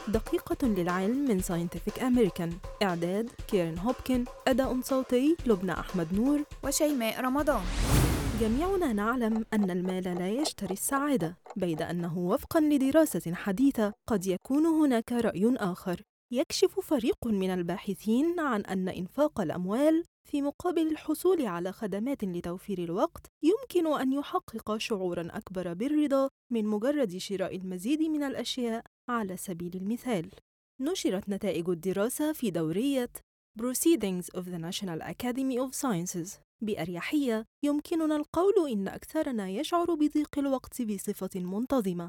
دقيقة للعلم من Scientific American. إعداد كيرن هوبكن. أداء صوتي لبنى أحمد نور وشيماء رمضان. جميعنا نعلم أن المال لا يشتري السعادة، بيد أنه وفقاً لدراسة حديثة قد يكون هناك رأي آخر. يكشف فريق من الباحثين عن أن إنفاق الأموال في مقابل الحصول على خدمات لتوفير الوقت يمكن أن يحقق شعوراً أكبر بالرضا من مجرد شراء المزيد من الأشياء. على سبيل المثال، نشرت نتائج الدراسة في دورية Proceedings of the National Academy of Sciences. بأريحية يمكننا القول إن أكثرنا يشعر بضيق الوقت بصفة منتظمة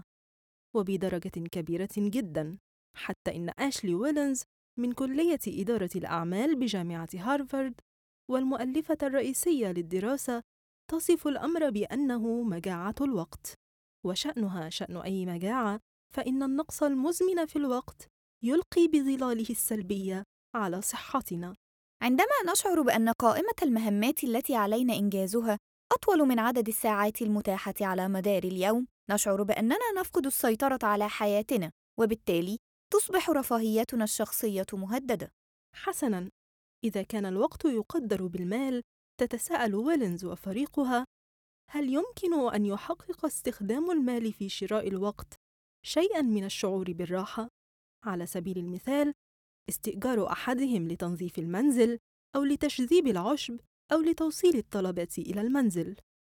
وبدرجة كبيرة جداً، حتى إن آشلي ويلنز من كلية إدارة الأعمال بجامعة هارفارد والمؤلفة الرئيسية للدراسة تصف الأمر بأنه مجاعة الوقت، وشأنها شأن أي مجاعة، فإن النقص المزمن في الوقت يلقي بظلاله السلبية على صحتنا. عندما نشعر بأن قائمة المهمات التي علينا إنجازها أطول من عدد الساعات المتاحة على مدار اليوم، نشعر بأننا نفقد السيطرة على حياتنا، وبالتالي تصبح رفاهيتنا الشخصية مهددة. حسناً، إذا كان الوقت يقدر بالمال، تتساءل ويلنز وفريقها: هل يمكن أن يحقق استخدام المال في شراء الوقت شيئاً من الشعور بالراحة؟ على سبيل المثال، استئجار أحدهم لتنظيف المنزل أو لتشذيب العشب أو لتوصيل الطلبات إلى المنزل.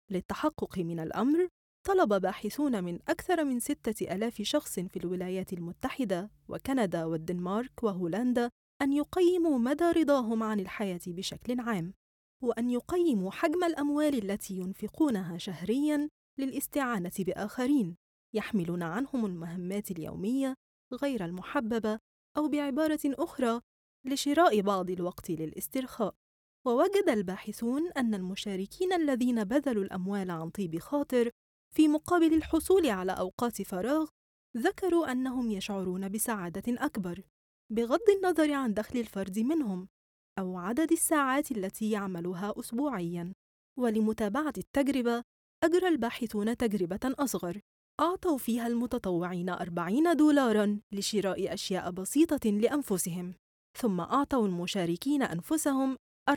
للتحقق من الأمر، طلب باحثون من أكثر من 6,000 شخص في الولايات المتحدة وكندا والدنمارك وهولندا أن يقيموا مدى رضاهم عن الحياة بشكل عام، وأن يقيموا حجم الأموال التي ينفقونها شهرياً للاستعانة بآخرين يحملون عنهم المهمات اليومية غير المحببة، أو بعبارة أخرى لشراء بعض الوقت للاسترخاء. ووجد الباحثون أن المشاركين الذين بذلوا الأموال عن طيب خاطر في مقابل الحصول على أوقات فراغ ذكروا أنهم يشعرون بسعادة أكبر، بغض النظر عن دخل الفرد منهم أو عدد الساعات التي يعملها أسبوعياً. ولمتابعة التجربة، أجرى الباحثون تجربة أصغر أعطوا فيها المتطوعين $40 لشراء أشياء بسيطة لأنفسهم، ثم أعطوا المشاركين أنفسهم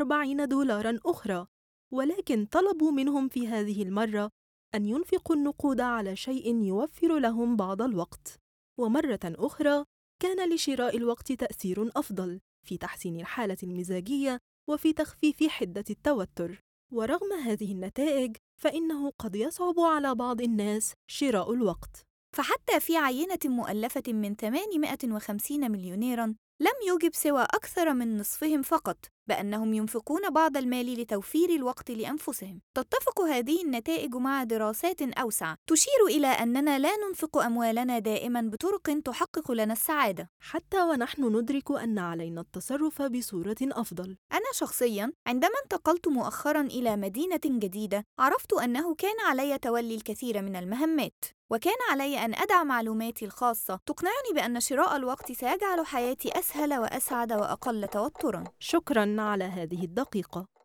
$40 أخرى، ولكن طلبوا منهم في هذه المرة أن ينفقوا النقود على شيء يوفر لهم بعض الوقت. ومرة أخرى كان لشراء الوقت تأثير أفضل في تحسين الحالة المزاجية وفي تخفيف حدة التوتر. ورغم هذه النتائج، فإنه قد يصعب على بعض الناس شراء الوقت. فحتى في عينة مؤلفة من 850 مليونيراً لم يجب سوى أكثر من نصفهم فقط بأنهم ينفقون بعض المال لتوفير الوقت لأنفسهم. تتفق هذه النتائج مع دراسات أوسع تشير إلى أننا لا ننفق أموالنا دائماً بطرق تحقق لنا السعادة، حتى ونحن ندرك أن علينا التصرف بصورة أفضل. أنا شخصياً عندما انتقلت مؤخراً إلى مدينة جديدة عرفت أنه كان علي تولي الكثير من المهمات، وكان علي أن أدع معلوماتي الخاصة تقنعني بأن شراء الوقت سيجعل حياتي أسهل وأسعد وأقل توتراً. شكراً على هذه الدقيقة.